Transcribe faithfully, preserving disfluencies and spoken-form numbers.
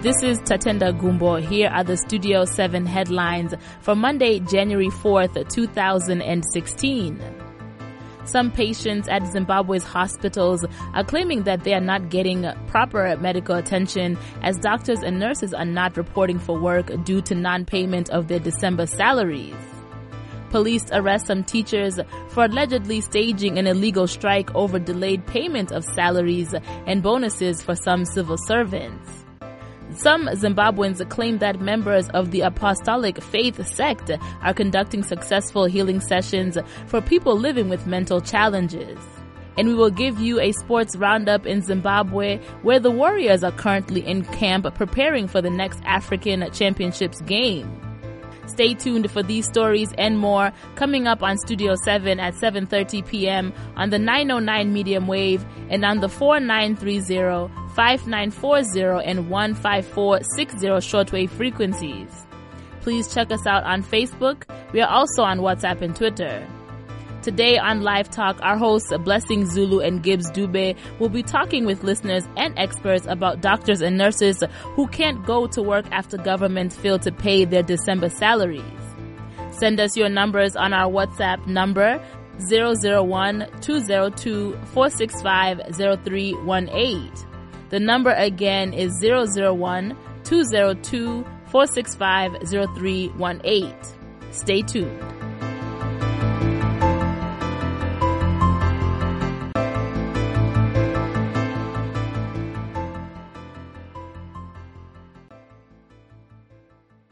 This is Tatenda Gumbo. Here are the Studio seven headlines for Monday, January fourth, two thousand sixteen. Some patients at Zimbabwe's hospitals are claiming that they are not getting proper medical attention as doctors and nurses are not reporting for work due to non-payment of their December salaries. Police arrest some teachers for allegedly staging an illegal strike over delayed payment of salaries and bonuses for some civil servants. Some Zimbabweans claim that members of the Apostolic Faith sect are conducting successful healing sessions for people living with mental challenges. And we will give you a sports roundup in Zimbabwe, where the Warriors are currently in camp preparing for the next African Championships game. Stay tuned for these stories and more coming up on Studio seven at seven thirty p.m. on the nine oh nine medium wave and on the four nine three zero, five nine four zero and one five four six zero shortwave frequencies. Please check us out on Facebook. We are also on WhatsApp and Twitter. Today on Live Talk, our hosts Blessing Zulu and Gibbs Dube will be talking with listeners and experts about doctors and nurses who can't go to work after governments fail to pay their December salaries. Send us your numbers on our WhatsApp number zero zero one, two zero two, four six five, zero three one eight. The number again is zero zero one, two zero two, four six five, zero three one eight. Stay tuned.